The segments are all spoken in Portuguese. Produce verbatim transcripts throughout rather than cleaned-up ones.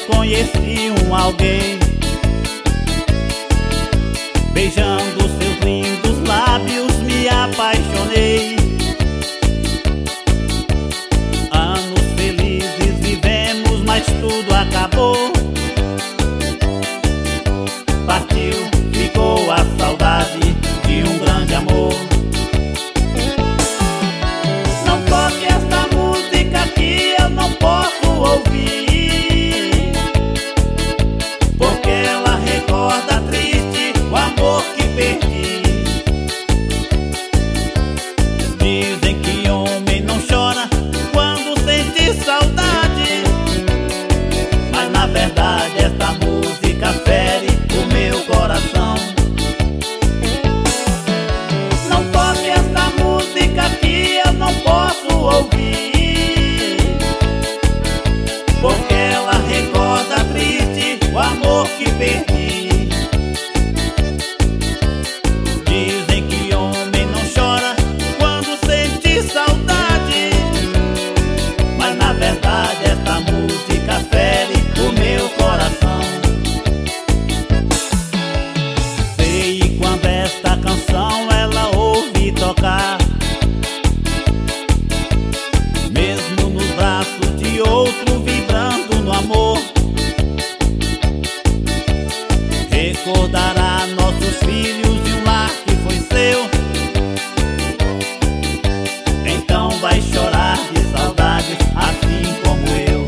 conheci um alguém, beijando seus lindos lábios me apaixonei. Anos felizes vivemos, mas tudo acabou. Partiu, ficou a saudade de um grande amor. Não toque essa música que eu não posso ouvir, porque ela recorda triste o amor que perdi. Dizem que homem não chora quando sente saudade, mas na verdade essa música fere o meu coração. Não toque essa música que eu não posso ouvir, porque ela recorda triste o amor que perdi. Dizem que homem não chora quando sente saudade, mas na verdade essa música fere o meu coração. Sei quando esta canção ela ouve tocar, mesmo nos braços de outro vibrando no amor, recordará nossos filhos e um lar que foi seu. Então vai chorar de saudade assim como eu.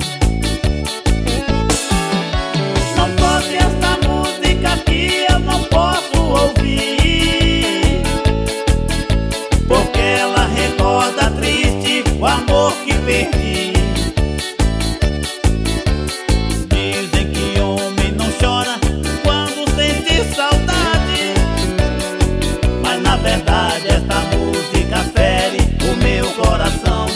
Não toque essa música que eu não posso ouvir, porque ela recorda triste o amor que perdi. Dizem que homem não chora quando sente saudade, mas na verdade essa música fere o meu coração.